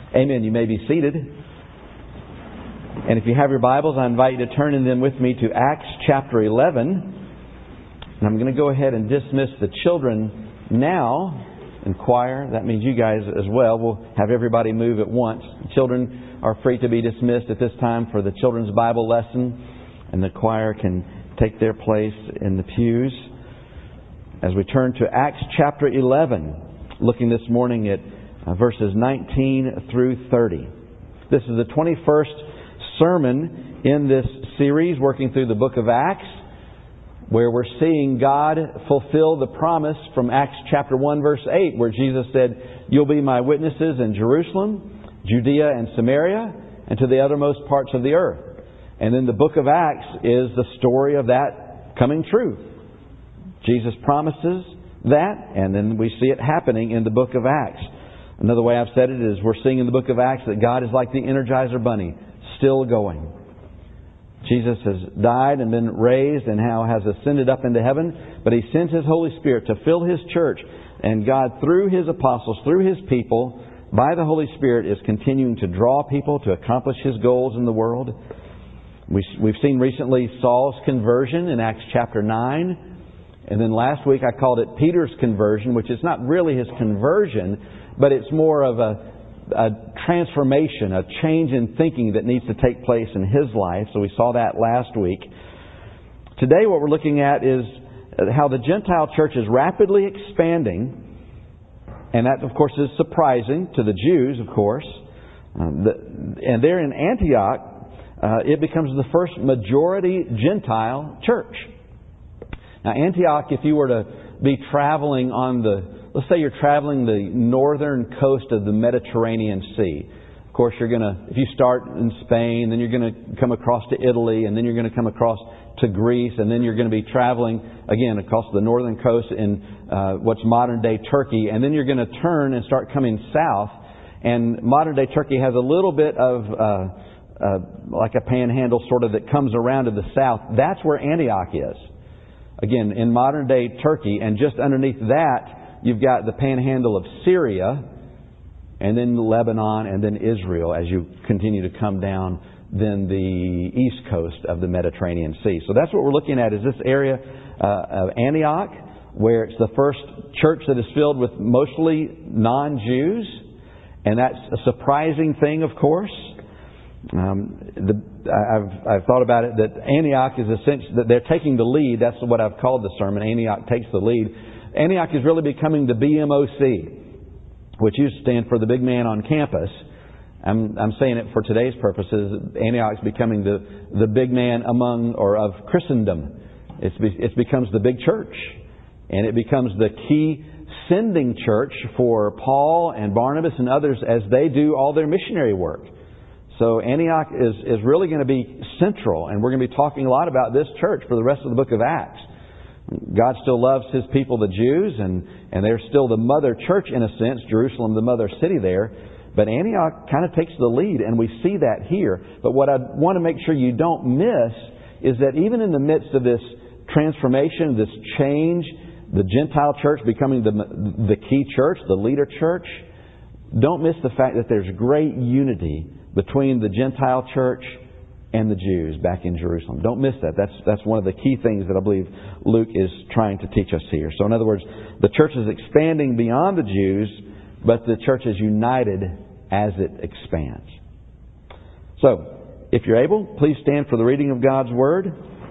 Amen. You may be seated. And if you have your Bibles, I invite you to turn in them with me to Acts chapter 11. And I'm going to go ahead and dismiss the children now in choir. That means you guys as well. We'll have everybody move at once. The children are free to be dismissed at this time for the children's Bible lesson. And the choir can take their place in the pews. As we turn to Acts chapter 11, looking this morning at verses 19 through 30. This is the 21st sermon in this series, working through the book of Acts, where we're seeing God fulfill the promise from Acts chapter 1 verse 8, where Jesus said, "You'll be my witnesses in Jerusalem, Judea and Samaria, and to the uttermost parts of the earth." And then the book of Acts is the story of that coming true. Jesus promises that, and then we see it happening in the book of Acts. Another way I've said it is we're seeing in the book of Acts that God is like the Energizer Bunny, still going. Jesus has died and been raised and now has ascended up into heaven, but He sends His Holy Spirit to fill His church. And God, through His apostles, through His people, by the Holy Spirit, is continuing to draw people to accomplish His goals in the world. We've seen recently Saul's conversion in Acts chapter 9. And then last week I called it Peter's conversion, which is not really his conversion, but it's more of a transformation, a change in thinking that needs to take place in his life. So we saw that last week. Today what we're looking at is how the Gentile church is rapidly expanding. And that, of course, is surprising to the Jews, of course. And there in Antioch, it becomes the first majority Gentile church. Now, Antioch, if you were to be traveling on let's say you're traveling the northern coast of the Mediterranean Sea. Of course, if you start in Spain, then you're going to come across to Italy, and then you're going to come across to Greece, and then you're going to be traveling again across the northern coast in what's modern day Turkey, and then you're going to turn and start coming south. And modern day Turkey has a little bit of like a panhandle sort of that comes around to the south. That's where Antioch is. Again, in modern day Turkey, and just underneath that, you've got the panhandle of Syria, and then Lebanon, and then Israel as you continue to come down then the east coast of the Mediterranean Sea. So that's what we're looking at, is this area of Antioch, where it's the first church that is filled with mostly non-Jews. And that's a surprising thing, of course. I've thought about it that Antioch is essentially that they're taking the lead. That's what I've called the sermon. Antioch takes the lead. Antioch is really becoming the BMOC, which used to stand for the big man on campus. I'm saying it for today's purposes. Antioch is becoming the big man of Christendom. It becomes the big church, and it becomes the key sending church for Paul and Barnabas and others as they do all their missionary work. So Antioch is really going to be central, and we're going to be talking a lot about this church for the rest of the book of Acts. God still loves His people, the Jews, and they're still the mother church in a sense, Jerusalem, the mother city there. But Antioch kind of takes the lead, and we see that here. But what I want to make sure you don't miss is that even in the midst of this transformation, this change, the Gentile church becoming the key church, the leader church, don't miss the fact that there's great unity between the Gentile church and the Jews back in Jerusalem. Don't miss that. That's one of the key things that I believe Luke is trying to teach us here. So in other words, the church is expanding beyond the Jews, but the church is united as it expands. So, if you're able, please stand for the reading of God's Word.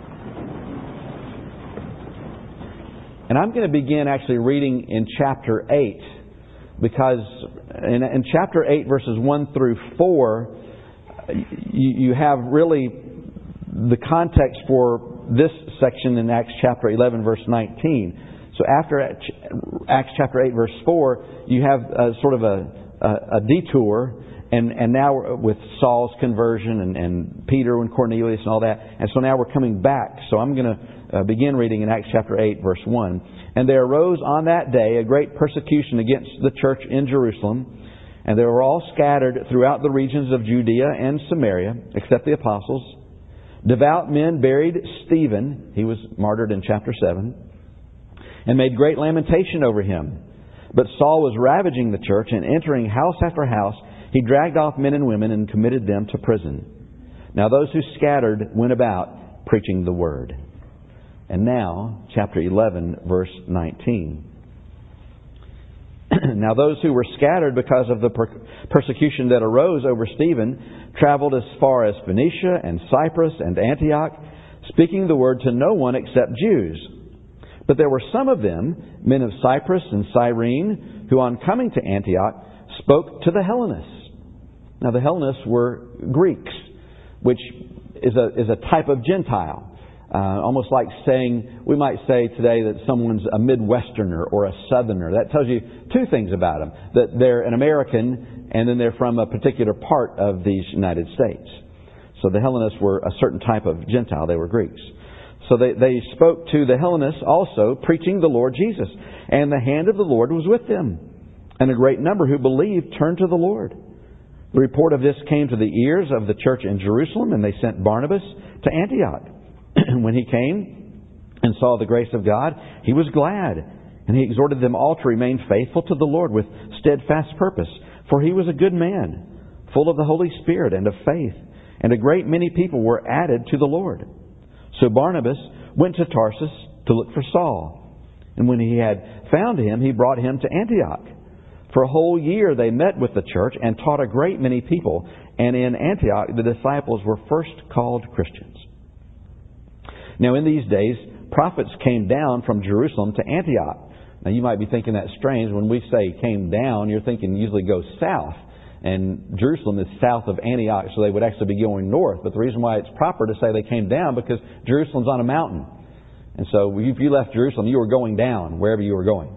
And I'm going to begin actually reading in chapter 8. Because in chapter 8, verses 1 through 4, you have really the context for this section in Acts chapter 11, verse 19. So after Acts chapter 8, verse 4, you have sort of a detour, and now with Saul's conversion and Peter and Cornelius and all that. And so now we're coming back. So I'm going to begin reading in Acts chapter 8, verse 1. "And there arose on that day a great persecution against the church in Jerusalem, and they were all scattered throughout the regions of Judea and Samaria, except the apostles. Devout men buried Stephen," he was martyred in chapter 7, "and made great lamentation over him. But Saul was ravaging the church and entering house after house, he dragged off men and women and committed them to prison. Now those who scattered went about preaching the word. And now, chapter 11, verse 19. Now those who were scattered because of the persecution that arose over Stephen traveled as far as Phoenicia and Cyprus and Antioch, speaking the word to no one except Jews. But there were some of them, men of Cyprus and Cyrene, who on coming to Antioch spoke to the Hellenists. Now the Hellenists were Greeks, which is a type of Gentile. Almost like saying, we might say today that someone's a Midwesterner or a Southerner. That tells you two things about them. That they're an American and then they're from a particular part of these United States. So the Hellenists were a certain type of Gentile. They were Greeks. So they spoke to the Hellenists also, preaching the Lord Jesus. And the hand of the Lord was with them. And a great number who believed turned to the Lord. The report of this came to the ears of the church in Jerusalem, and they sent Barnabas to Antioch. When he came and saw the grace of God, he was glad, and he exhorted them all to remain faithful to the Lord with steadfast purpose. For he was a good man, full of the Holy Spirit and of faith, and a great many people were added to the Lord. So Barnabas went to Tarsus to look for Saul, and when he had found him, he brought him to Antioch. For a whole year they met with the church and taught a great many people, and in Antioch the disciples were first called Christians. Now in these days, prophets came down from Jerusalem to Antioch. Now you might be thinking that's strange. When we say came down, you're thinking usually go south. And Jerusalem is south of Antioch, so they would actually be going north. But the reason why it's proper to say they came down, because Jerusalem's on a mountain. And so if you left Jerusalem, you were going down, wherever you were going.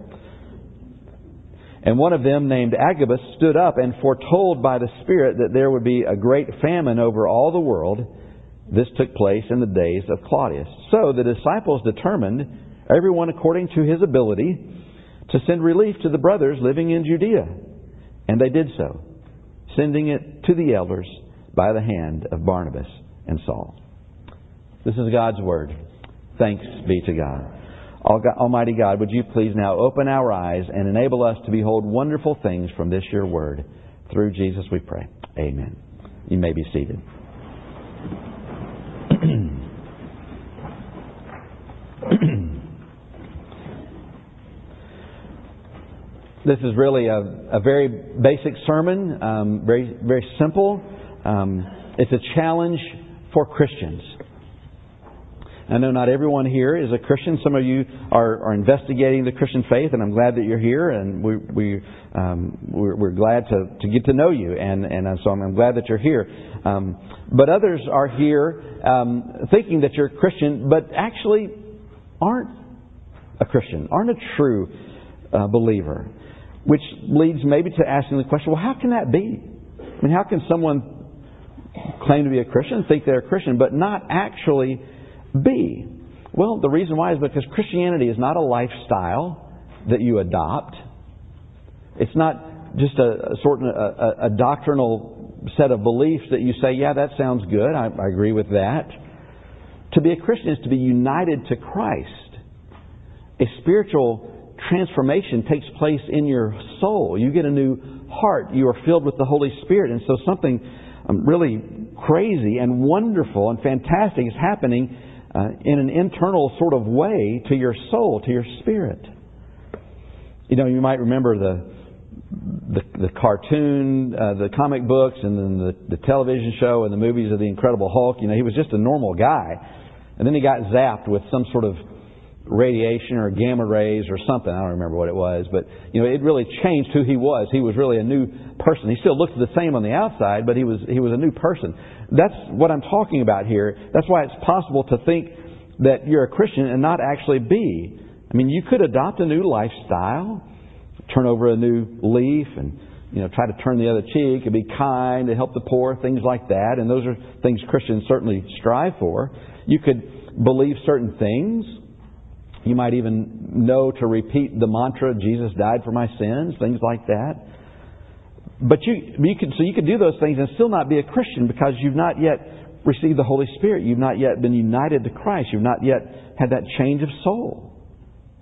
And one of them, named Agabus, stood up and foretold by the Spirit that there would be a great famine over all the world. This took place in the days of Claudius. So the disciples determined, everyone according to his ability, to send relief to the brothers living in Judea. And they did so, sending it to the elders by the hand of Barnabas and Saul. This is God's Word. Thanks be to God. Almighty God, would you please now open our eyes and enable us to behold wonderful things from this your Word. Through Jesus we pray. Amen. You may be seated. This is really a very basic sermon, very simple. It's a challenge for Christians. I know not everyone here is a Christian. Some of you are investigating the Christian faith, and I'm glad that you're here, and we're glad to get to know you, and so I'm glad that you're here. But others are here thinking that you're a Christian, but actually aren't a Christian, aren't a true believer. Which leads maybe to asking the question, well, how can that be? I mean, how can someone claim to be a Christian, think they're a Christian, but not actually be? Well, the reason why is because Christianity is not a lifestyle that you adopt. It's not just a doctrinal set of beliefs that you say, yeah, that sounds good. I agree with that. To be a Christian is to be united to Christ. A spiritual transformation takes place in your soul. You get a new heart. You are filled with the Holy Spirit. And so something really crazy and wonderful and fantastic is happening in an internal sort of way to your soul, to your spirit. You know, you might remember the cartoon, the comic books, and then the television show and the movies of the Incredible Hulk. You know, he was just a normal guy. And then he got zapped with some sort of radiation or gamma rays or something. I don't remember what it was, but you know, it really changed who he was. He was really a new person. He still looked the same on the outside, but he was a new person. That's what I'm talking about here. That's why it's possible to think that you're a Christian and not actually be. I mean, you could adopt a new lifestyle, turn over a new leaf, and try to turn the other cheek and be kind and help the poor, things like that. And those are things Christians certainly strive for. You could believe certain things. You might even know to repeat the mantra, Jesus died for my sins, things like that. But you could do those things and still not be a Christian because you've not yet received the Holy Spirit. You've not yet been united to Christ. You've not yet had that change of soul.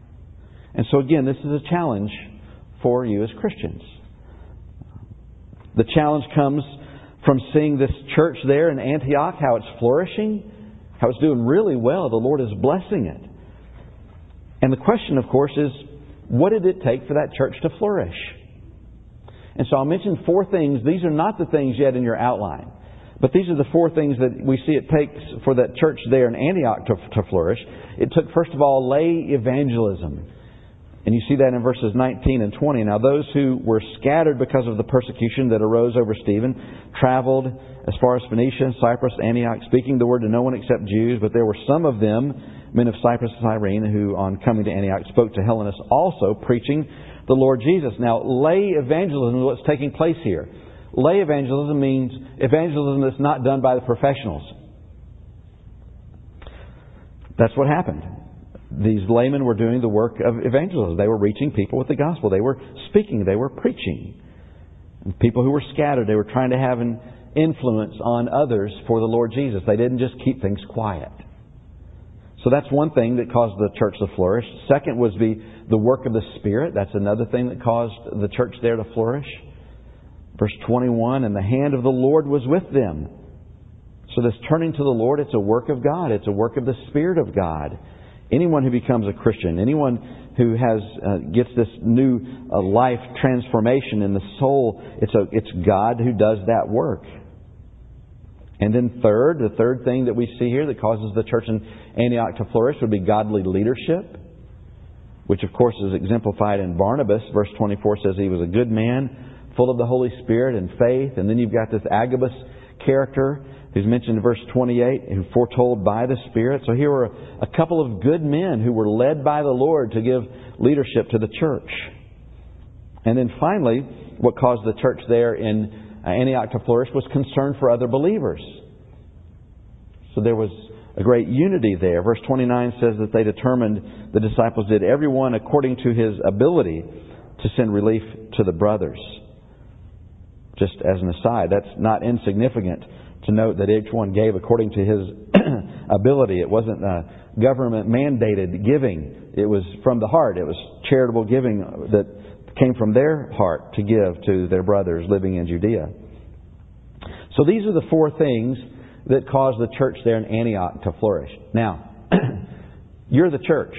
And so again, this is a challenge for you as Christians. The challenge comes from seeing this church there in Antioch, how it's flourishing, how it's doing really well. The Lord is blessing it. And the question, of course, is, what did it take for that church to flourish? And so I'll mention 4 things. These are not the things yet in your outline. But these are the 4 things that we see it takes for that church there in Antioch to flourish. It took, first of all, lay evangelism. And you see that in verses 19 and 20. Now those who were scattered because of the persecution that arose over Stephen traveled as far as Phoenicia, Cyprus, Antioch, speaking the word to no one except Jews. But there were some of them, men of Cyprus and Cyrene, who on coming to Antioch spoke to Hellenists also, preaching the Lord Jesus. Now lay evangelism is what's taking place here. Lay evangelism means evangelism that's not done by the professionals. That's what happened. These laymen were doing the work of evangelism. They were reaching people with the gospel. They were speaking. They were preaching. And people who were scattered, they were trying to have an influence on others for the Lord Jesus. They didn't just keep things quiet. So that's one thing that caused the church to flourish. Second was the work of the Spirit. That's another thing that caused the church there to flourish. Verse 21, and the hand of the Lord was with them. So this turning to the Lord, it's a work of God. It's a work of the Spirit of God. Anyone who becomes a Christian, anyone who gets this new life transformation in the soul, it's God who does that work. And then the third thing that we see here that causes the church in Antioch to flourish would be godly leadership, which of course is exemplified in Barnabas. Verse 24 says he was a good man, full of the Holy Spirit and faith. And then you've got this Agabus character who's mentioned in verse 28, who foretold by the Spirit. So here were a couple of good men who were led by the Lord to give leadership to the church. And then finally, what caused the church there in Antioch to flourish was concern for other believers. So there was a great unity there. Verse 29 says that they determined, the disciples did, everyone according to his ability to send relief to the brothers. Just as an aside, that's not insignificant to note that each one gave according to his ability. It wasn't government-mandated giving. It was from the heart. It was charitable giving that came from their heart to give to their brothers living in Judea. So these are the 4 things that caused the church there in Antioch to flourish. Now, you're the church.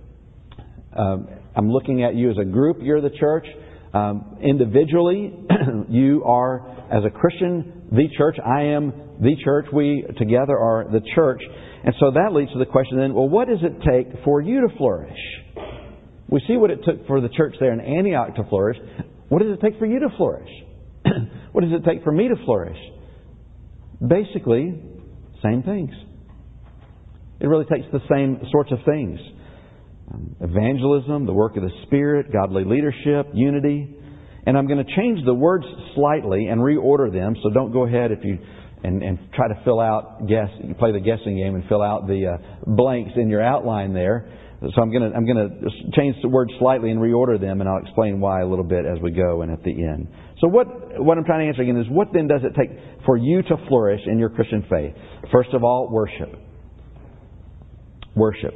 I'm looking at you as a group. You're the church. Individually, you are, as a Christian, the church. I am the church. We together are the church. And so that leads to the question then, well, what does it take for you to flourish? We see what it took for the church there in Antioch to flourish. What does it take for you to flourish? What does it take for me to flourish? Basically, same things. It really takes the same sorts of things. Evangelism, the work of the Spirit, godly leadership, unity. And I'm going to change the words slightly and reorder them, so don't go ahead and try to play the guessing game and fill out the blanks in your outline there. So I'm going to change the words slightly and reorder them, and I'll explain why a little bit as we go and at the end. So what I'm trying to answer again is, what then does it take for you to flourish in your Christian faith? First of all, worship. Worship.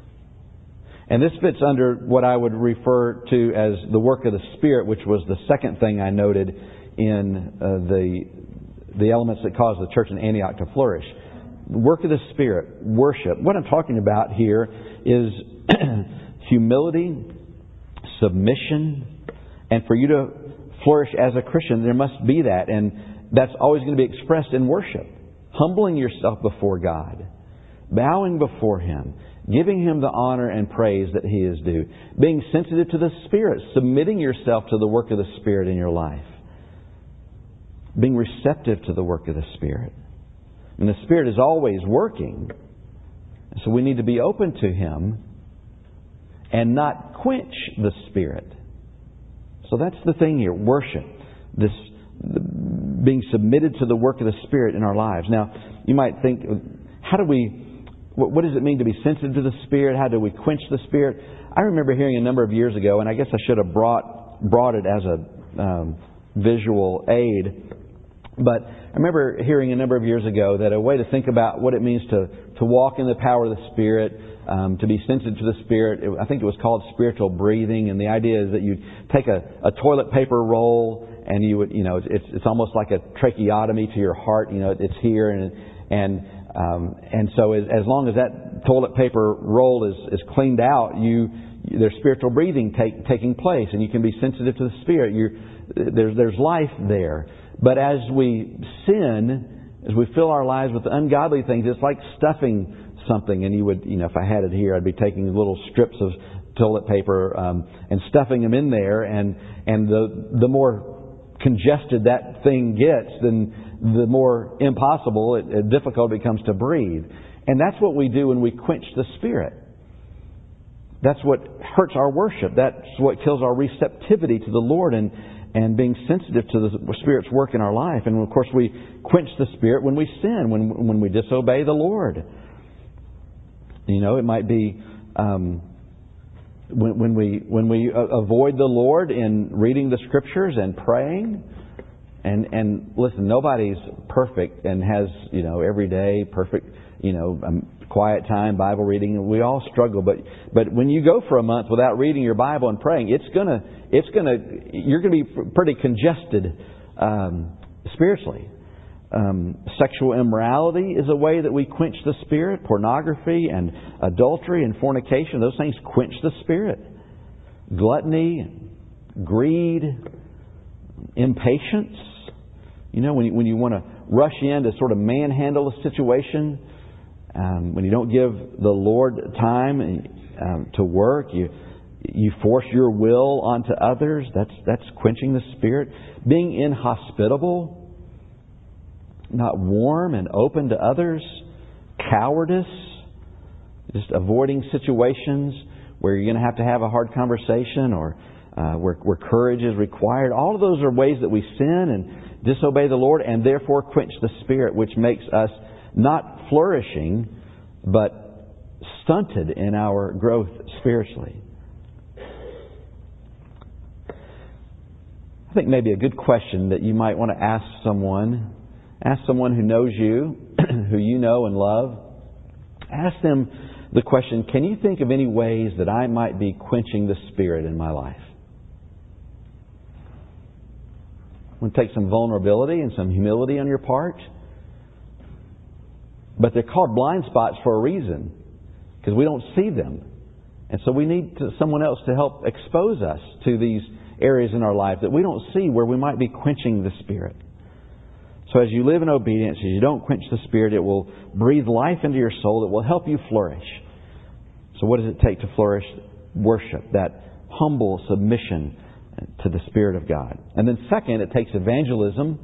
And this fits under what I would refer to as the work of the Spirit, which was the second thing I noted in the elements that caused the church in Antioch to flourish. The work of the Spirit, worship. What I'm talking about here is humility, submission, and for you to flourish as a Christian, there must be that. And that's always going to be expressed in worship. Humbling yourself before God, bowing before Him, giving Him the honor and praise that He is due, being sensitive to the Spirit, submitting yourself to the work of the Spirit in your life, being receptive to the work of the Spirit. And the Spirit is always working, so we need to be open to Him and not quench the Spirit. So that's the thing here, worship, this being submitted to the work of the Spirit in our lives. Now, you might think, what does it mean to be sensitive to the Spirit? How do we quench the Spirit? I remember hearing a number of years ago, and I guess I should have brought it as a visual aid, but I remember hearing a number of years ago that a way to think about what it means to walk in the power of the Spirit, to be sensitive to the Spirit, I think it was called spiritual breathing, and the idea is that you take a toilet paper roll and you would, it's almost like a tracheotomy to your heart. It's here, and so as long as that toilet paper roll is cleaned out, there's spiritual breathing taking place, and you can be sensitive to the Spirit. There's life there. But as we sin, as we fill our lives with ungodly things, it's like stuffing something. And you would, if I had it here, I'd be taking little strips of toilet paper and stuffing them in there. And the more congested that thing gets, then the more impossible, difficult it becomes to breathe. And that's what we do when we quench the Spirit. That's what hurts our worship. That's what kills our receptivity to the Lord and being sensitive to the Spirit's work in our life. And of course, we quench the Spirit when we sin, when we disobey the Lord. It might be when we avoid the Lord in reading the Scriptures and praying. And listen, nobody's perfect and has every day perfect quiet time, Bible reading. We all struggle, but when you go for a month without reading your Bible and praying, you're gonna be pretty congested spiritually. Sexual immorality is a way that we quench the Spirit. Pornography and adultery and fornication, those things quench the Spirit. Gluttony, greed, impatience. When you want to rush in to sort of manhandle a situation, when you don't give the Lord time to work, you force your will onto others. That's quenching the Spirit. Being inhospitable, not warm and open to others, cowardice, just avoiding situations where you're going to have a hard conversation or where courage is required. All of those are ways that we sin and disobey the Lord and therefore quench the Spirit, which makes us not flourishing, but stunted in our growth spiritually. I think maybe a good question that you might want to ask someone who knows you, who you know and love. Ask them the question, can you think of any ways that I might be quenching the Spirit in my life? It would take some vulnerability and some humility on your part. But they're called blind spots for a reason, because we don't see them. And so we need someone else to help expose us to these areas in our life that we don't see where we might be quenching the Spirit. So as you live in obedience, as you don't quench the Spirit, it will breathe life into your soul. It will help you flourish. So what does it take to flourish? Worship, that humble submission to the Spirit of God. And then second, it takes evangelism,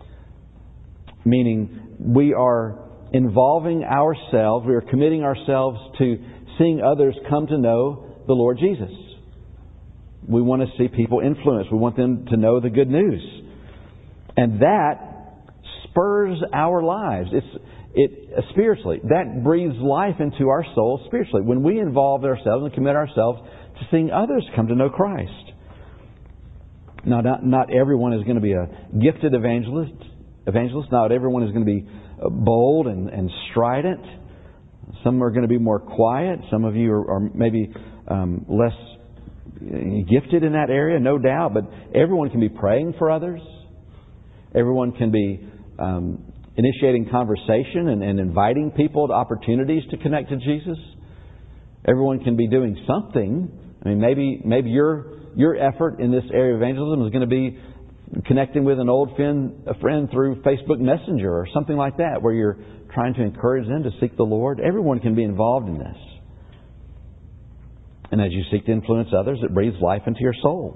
meaning we are involving ourselves, we are committing ourselves to seeing others come to know the Lord Jesus. We want to see people influenced. We want them to know the good news. And that spurs our lives. Spiritually, that breathes life into our souls spiritually. When we involve ourselves and commit ourselves to seeing others come to know Christ. Now, not everyone is going to be a gifted evangelist. Not everyone is going to be bold and strident. Some are going to be more quiet. Some of you are maybe less gifted in that area, no doubt. But everyone can be praying for others. Everyone can be initiating conversation and inviting people to opportunities to connect to Jesus. Everyone can be doing something. I mean, maybe your effort in this area of evangelism is going to be connecting with an old friend through Facebook Messenger or something like that, where you're trying to encourage them to seek the Lord. Everyone can be involved in this. And as you seek to influence others, it breathes life into your soul.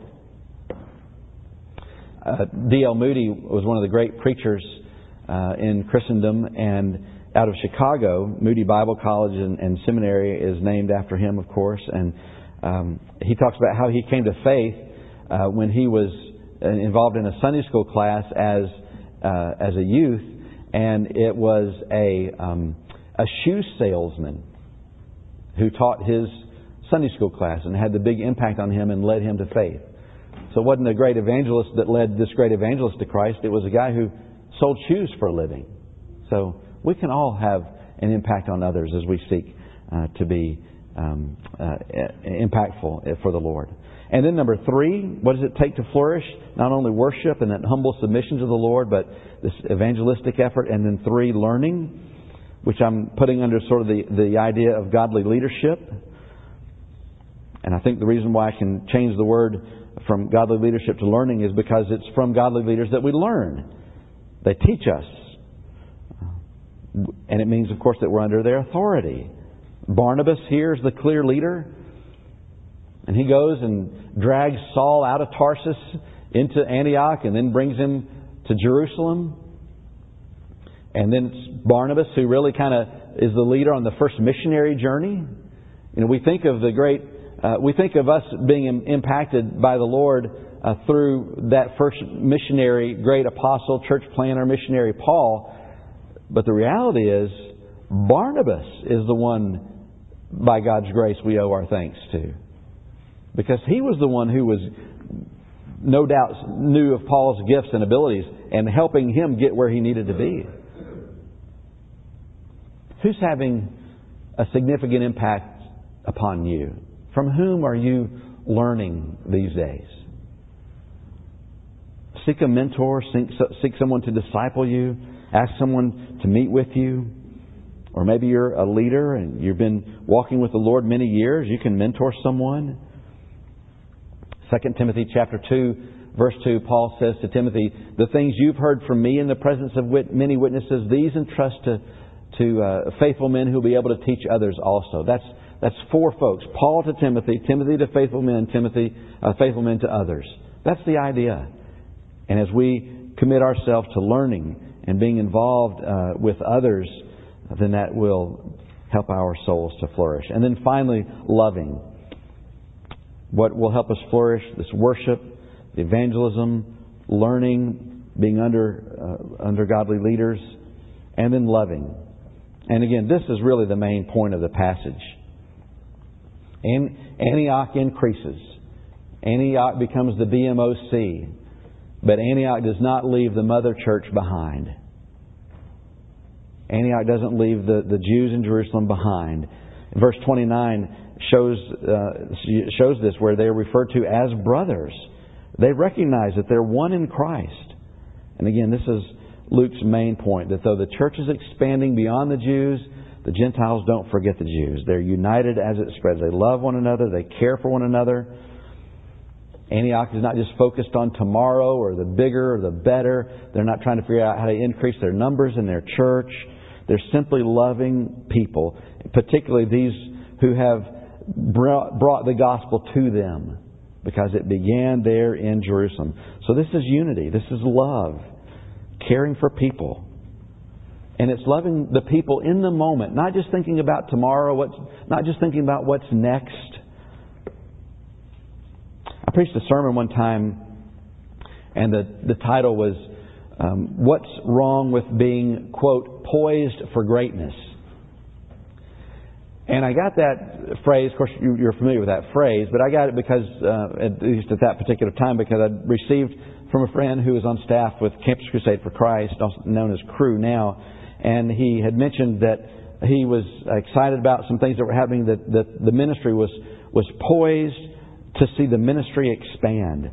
D.L. Moody was one of the great preachers in Christendom, and out of Chicago, Moody Bible College and Seminary is named after him, of course. And he talks about how he came to faith when he was involved in a Sunday school class as a youth, and it was a shoe salesman who taught his Sunday school class and had the big impact on him and led him to faith. So it wasn't a great evangelist that led this great evangelist to Christ. It was a guy who sold shoes for a living. So we can all have an impact on others as we seek to be impactful for the Lord. And then number 3, what does it take to flourish? Not only worship and that humble submission to the Lord, but this evangelistic effort. And then 3, learning, which I'm putting under sort of the idea of godly leadership. And I think the reason why I can change the word from godly leadership to learning is because it's from godly leaders that we learn. They teach us. And it means, of course, that we're under their authority. Barnabas here is the clear leader. And he goes and drags Saul out of Tarsus into Antioch and then brings him to Jerusalem. And then it's Barnabas who really kind of is the leader on the first missionary journey. You know, we think of we think of us being impacted by the Lord through that first missionary, great apostle, church planner, missionary Paul. But the reality is, Barnabas is the one, by God's grace, we owe our thanks to. Because he was the one who was, no doubt, knew of Paul's gifts and abilities and helping him get where he needed to be. Who's having a significant impact upon you? From whom are you learning these days? Seek a mentor, seek someone to disciple you, ask someone to meet with you. Or maybe you're a leader and you've been walking with the Lord many years. You can mentor someone. 2 Timothy chapter 2, verse 2, Paul says to Timothy, "The things you've heard from me in the presence of many witnesses, these entrust to faithful men who will be able to teach others also." That's 4 folks. Paul to Timothy, Timothy to faithful men, faithful men to others. That's the idea. And as we commit ourselves to learning and being involved with others, then that will help our souls to flourish. And then finally, loving. What will help us flourish? This worship, the evangelism, learning, being under godly leaders, and then loving. And again, this is really the main point of the passage. Antioch increases. Antioch becomes the BMOC. But Antioch does not leave the mother church behind. Antioch doesn't leave the Jews in Jerusalem behind. Verse 29 shows this, where they are referred to as brothers. They recognize that they're one in Christ. And again, this is Luke's main point, that though the church is expanding beyond the Jews, the Gentiles don't forget the Jews. They're united as it spreads. They love one another. They care for one another. Antioch is not just focused on tomorrow or the bigger or the better. They're not trying to figure out how to increase their numbers in their church. They're simply loving people, particularly these who have brought the gospel to them, because it began there in Jerusalem. So this is unity. This is love. Caring for people. And it's loving the people in the moment, not just thinking about tomorrow, not just thinking about what's next. I preached a sermon one time, and the title was, "What's Wrong with Being, quote, Poised for Greatness?" And I got that phrase, of course you're familiar with that phrase, but I got it because, at least at that particular time, because I'd received from a friend who was on staff with Campus Crusade for Christ, also known as Cru now, and he had mentioned that he was excited about some things that were happening, that the ministry was poised to see the ministry expand.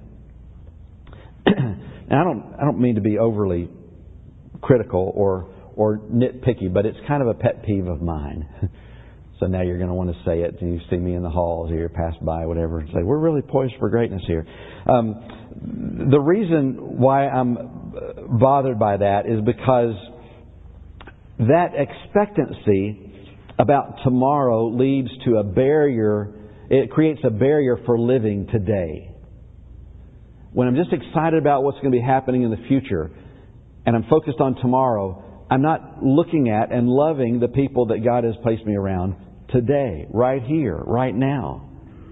And I don't mean to be overly critical or nitpicky, but it's kind of a pet peeve of mine. So now you're going to want to say it, and you see me in the halls or you pass by, whatever, and say, "We're really poised for greatness here." The reason why I'm bothered by that is because that expectancy about tomorrow leads to a barrier. It creates a barrier for living today. When I'm just excited about what's going to be happening in the future and I'm focused on tomorrow, I'm not looking at and loving the people that God has placed me around today, right here, right now.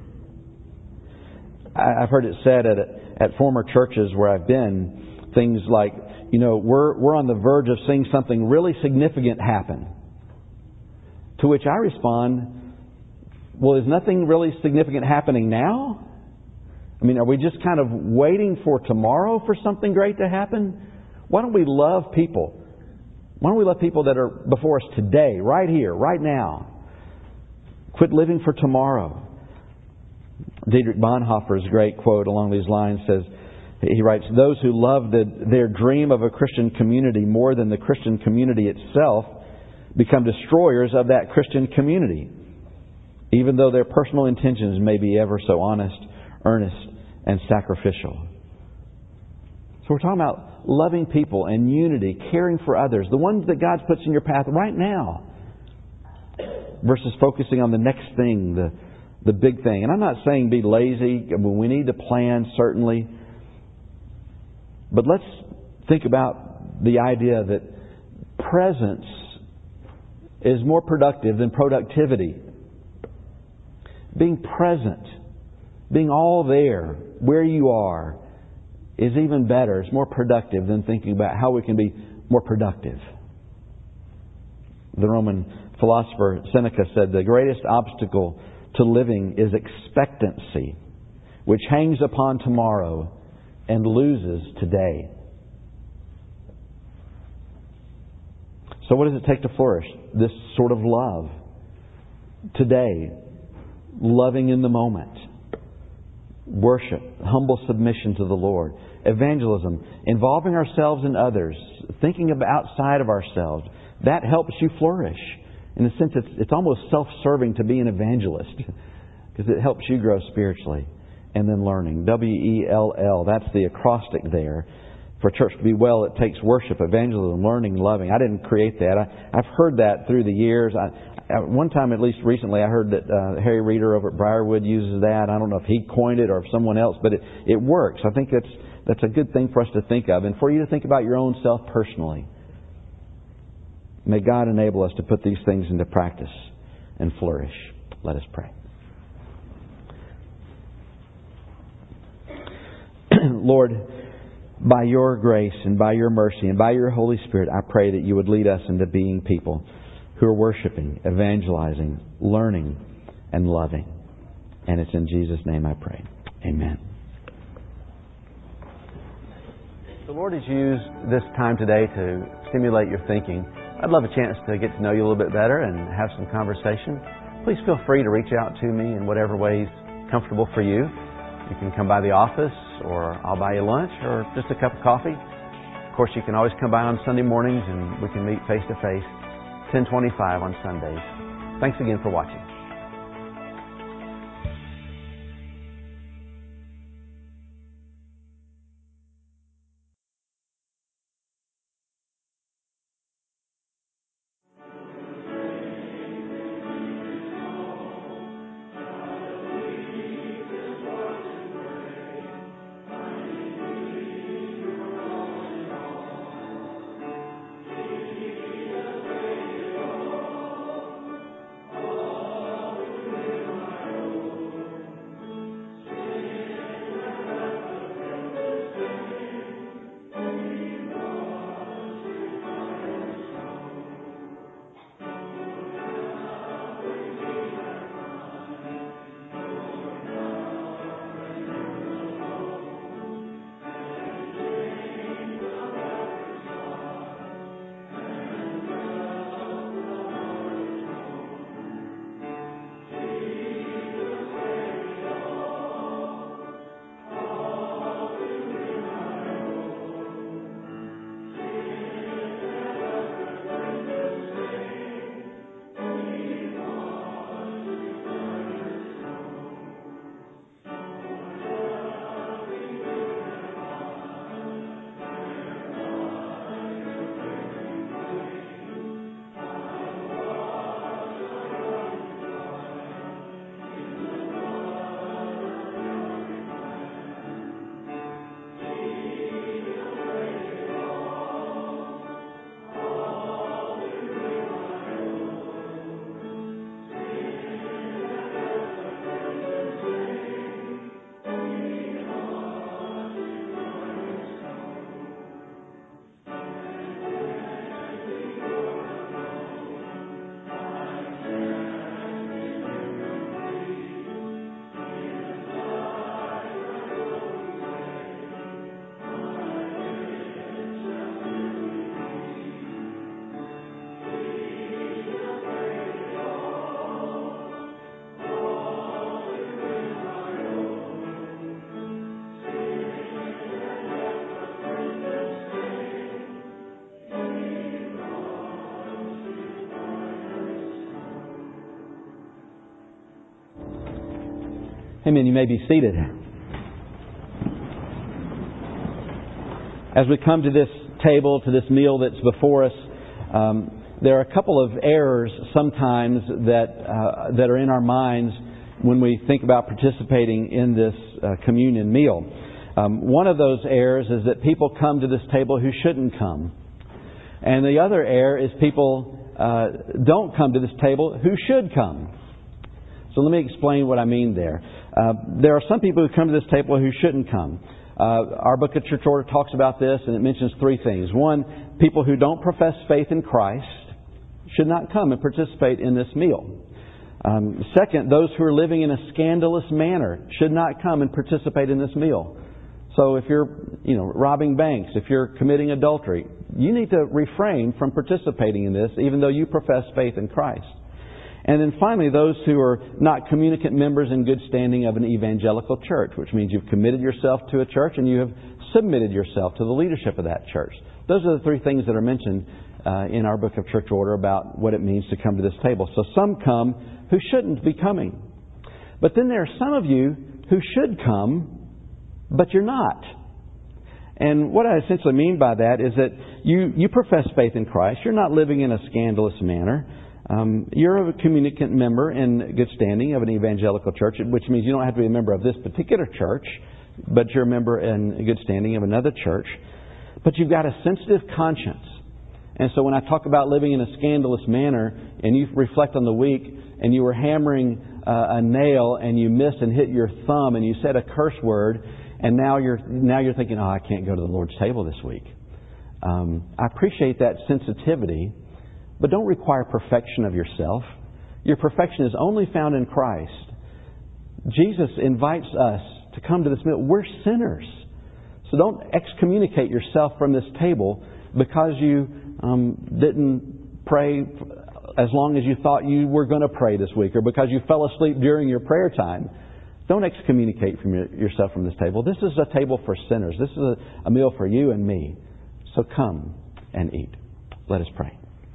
I've heard it said at former churches where I've been, things like, we're on the verge of seeing something really significant happen. To which I respond, well, is nothing really significant happening now? I mean, are we just kind of waiting for tomorrow for something great to happen? Why don't we love people? Why don't we love people that are before us today, right here, right now? Quit living for tomorrow. Dietrich Bonhoeffer's great quote along these lines says, he writes, "Those who love their dream of a Christian community more than the Christian community itself become destroyers of that Christian community, even though their personal intentions may be ever so honest, earnest, and sacrificial." So we're talking about loving people and unity, caring for others, the ones that God puts in your path right now, versus focusing on the next thing, the big thing. And I'm not saying be lazy. We need to plan, certainly. But let's think about the idea that presence is more productive than productivity. Being present, being all there, where you are, is even better. It's more productive than thinking about how we can be more productive. The Roman philosopher Seneca said, "The greatest obstacle to living is expectancy, which hangs upon tomorrow and loses today." So what does it take to flourish? This sort of love. Today, loving in the moment. Worship, humble submission to the Lord. Evangelism, involving ourselves in others, thinking about outside of ourselves. That helps you flourish. In a sense, it's almost self-serving to be an evangelist because it helps you grow spiritually. And then learning. WELL, that's the acrostic there. For a church to be well, it takes worship, evangelism, learning, loving. I didn't create that. I've heard that through the years. One time, at least recently, I heard that Harry Reeder over at Briarwood uses that. I don't know if he coined it or if someone else, but it works. I think that's a good thing for us to think of and for you to think about your own self personally. May God enable us to put these things into practice and flourish. Let us pray. Lord, by your grace and by your mercy and by your Holy Spirit, I pray that you would lead us into being people who are worshiping, evangelizing, learning, and loving. And it's in Jesus' name I pray. Amen. The Lord has used this time today to stimulate your thinking. I'd love a chance to get to know you a little bit better and have some conversation. Please feel free to reach out to me in whatever way is comfortable for you. You can come by the office, or I'll buy you lunch, or just a cup of coffee. Of course, you can always come by on Sunday mornings and we can meet face to face, 10:25 on Sundays. Thanks again for watching. Amen. You may be seated. As we come to this table, to this meal that's before us, there are a couple of errors sometimes that are in our minds when we think about participating in this communion meal. One of those errors is that people come to this table who shouldn't come. And the other error is people don't come to this table who should come. So let me explain what I mean there. There are some people who come to this table who shouldn't come. Our book of church order talks about this, and it mentions three things. One, people who don't profess faith in Christ should not come and participate in this meal. Second, those who are living in a scandalous manner should not come and participate in this meal. So if you're, robbing banks, if you're committing adultery, you need to refrain from participating in this, even though you profess faith in Christ. And then finally, those who are not communicant members in good standing of an evangelical church, which means you've committed yourself to a church and you have submitted yourself to the leadership of that church. Those are the three things that are mentioned in our book of church order about what it means to come to this table. So some come who shouldn't be coming. But then there are some of you who should come, but you're not. And what I essentially mean by that is that you profess faith in Christ. You're not living in a scandalous manner. You're a communicant member in good standing of an evangelical church, which means you don't have to be a member of this particular church, but you're a member in good standing of another church. But you've got a sensitive conscience. And so when I talk about living in a scandalous manner, and you reflect on the week, and you were hammering a nail, and you missed and hit your thumb, and you said a curse word, and now you're thinking, I can't go to the Lord's table this week. I appreciate that sensitivity. But don't require perfection of yourself. Your perfection is only found in Christ. Jesus invites us to come to this meal. We're sinners. So don't excommunicate yourself from this table because you didn't pray as long as you thought you were going to pray this week, or because you fell asleep during your prayer time. Don't excommunicate yourself from this table. This is a table for sinners. This is a meal for you and me. So come and eat. Let us pray.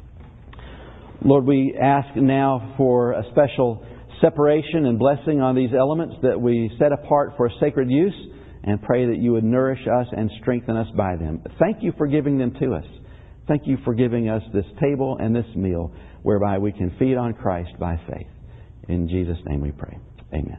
Lord, we ask now for a special separation and blessing on these elements that we set apart for sacred use, and pray that you would nourish us and strengthen us by them. Thank you for giving them to us. Thank you for giving us this table and this meal whereby we can feed on Christ by faith. In Jesus' name we pray. Amen.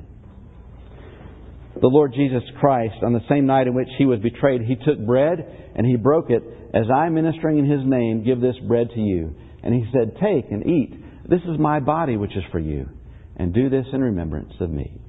The Lord Jesus Christ, on the same night in which He was betrayed, He took bread and He broke it. As I, ministering in His name, give this bread to you. And He said, take and eat. This is my body which is for you. And do this in remembrance of me.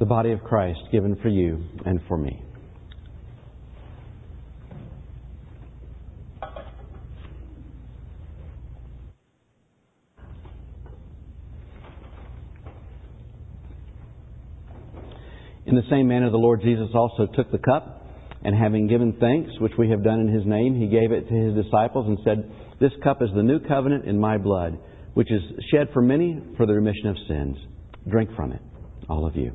the body of Christ given for you and for me. In the same manner, the Lord Jesus also took the cup, and having given thanks, which we have done in His name, He gave it to His disciples and said, "This cup is the new covenant in my blood, which is shed for many for the remission of sins. Drink from it, all of you."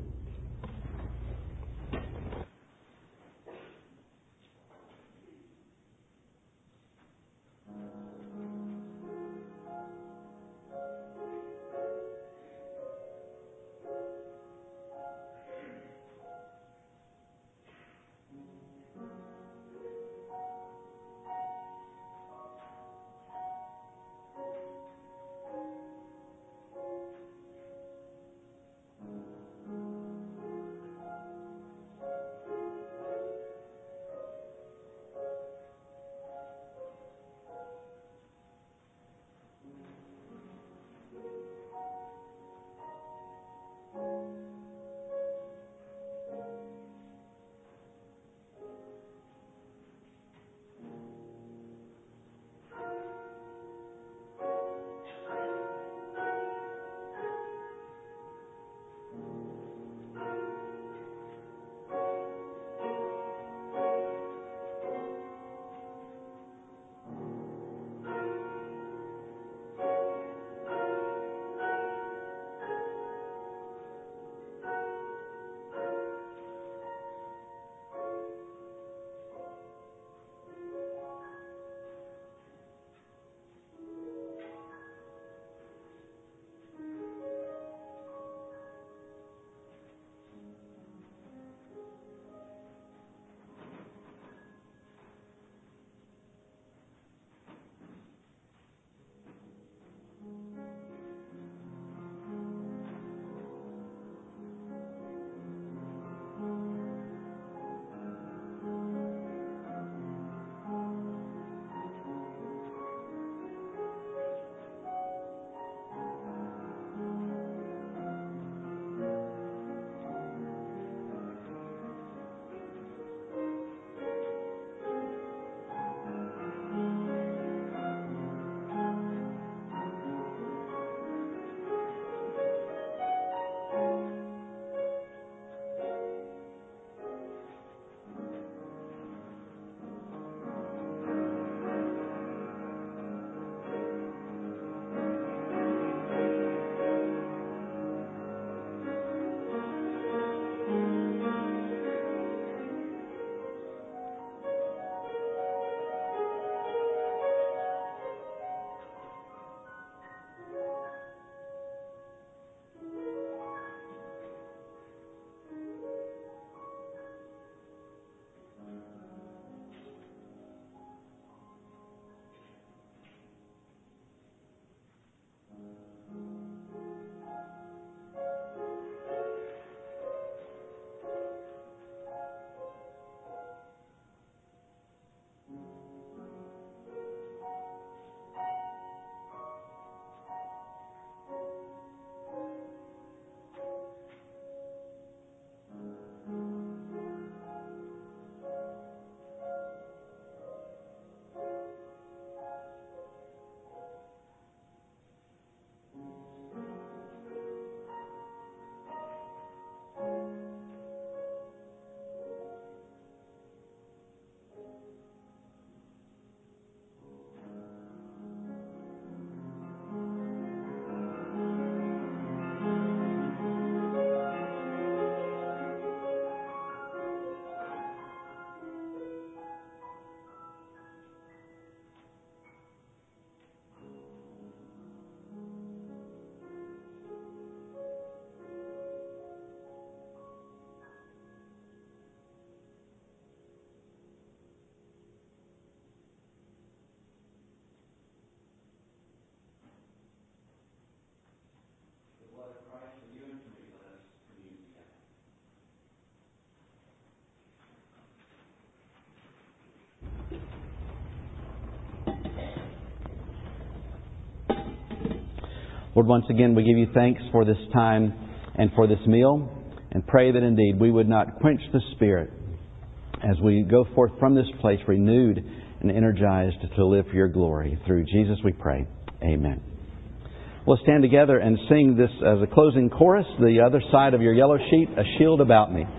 Lord, once again we give you thanks for this time and for this meal. and pray that indeed we would not quench the Spirit as we go forth from this place renewed and energized to live for Your glory. Through Jesus we pray. Amen. We'll stand together and sing this as a closing chorus, the other side of your yellow sheet, A Shield About Me.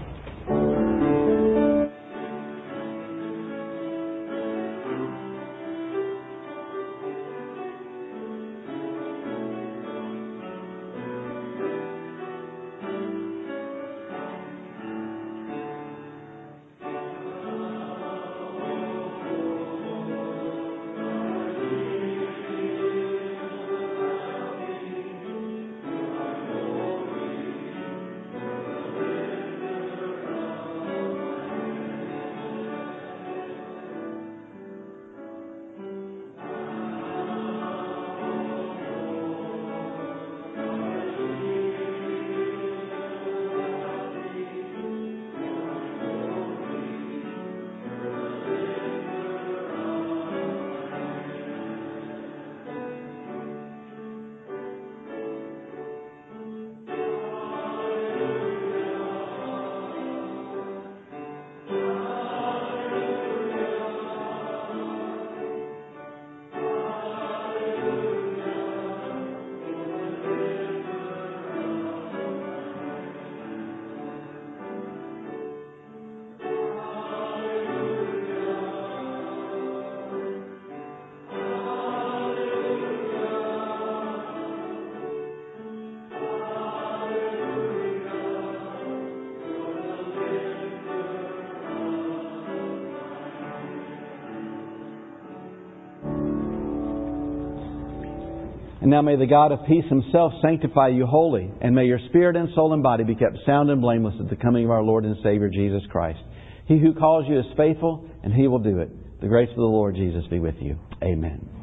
And now may the God of peace Himself sanctify you wholly, and may your spirit and soul and body be kept sound and blameless at the coming of our Lord and Savior Jesus Christ. He who calls you is faithful, and He will do it. The grace of the Lord Jesus be with you. Amen.